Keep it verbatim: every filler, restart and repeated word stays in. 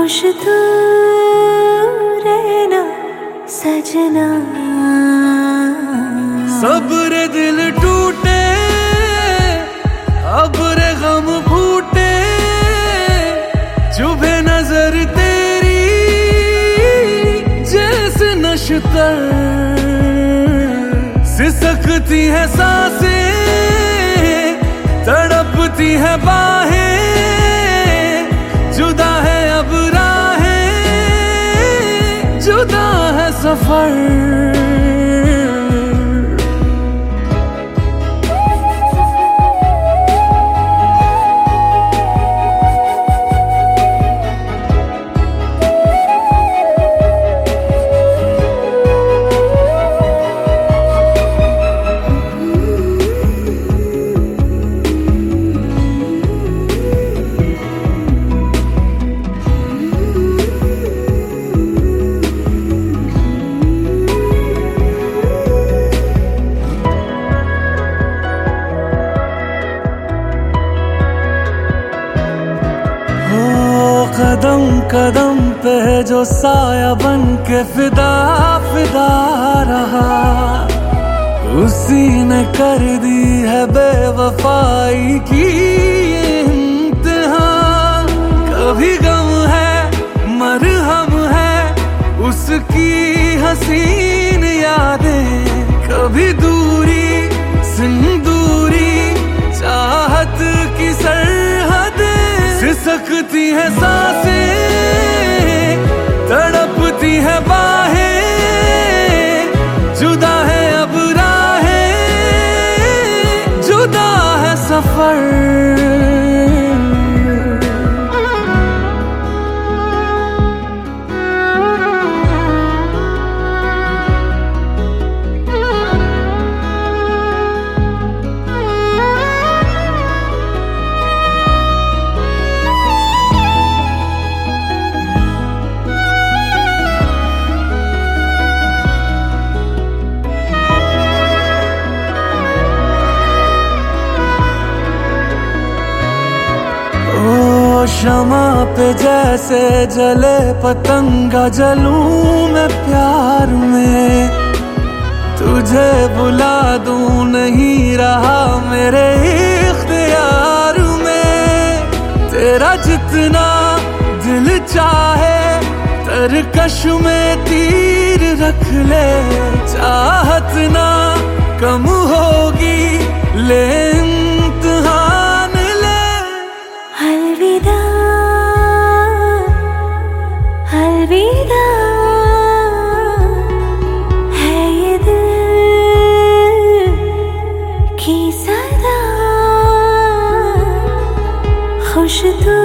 खुश तू रहना सजना। सब्र दिल टूटे अब रे गम फूटे, चुभे नजर तेरी जैसे नशतर, सिसकती है सांसें तड़पती है बाहें, जुदा है अब राहें, जुदा है सफर। कदम कदम पे जो साया बन के फिदा फिदा रहा, उसी ने कर दी है बेवफाई की इंतहा। कभी गम है मरहम है उसकी हसीन यादें, कभी दूरी सिंदूरी चाहत की सरहदें, सिसकती है सांसें तड़पती है बाहें, जुदा है अब राहें, जुदा है सफर। शमा पे जैसे जले पतंगा जलूं मैं प्यार में, तुझे बुला दूं नहीं रहा मेरे इख्तियार में। तेरा जितना दिल चाहे तरकश में तीर रख ले, चाहत ना कम होगी ले इम्तिहान ले। अलविदा अलविदा है ये दिल की सदा, खुश तू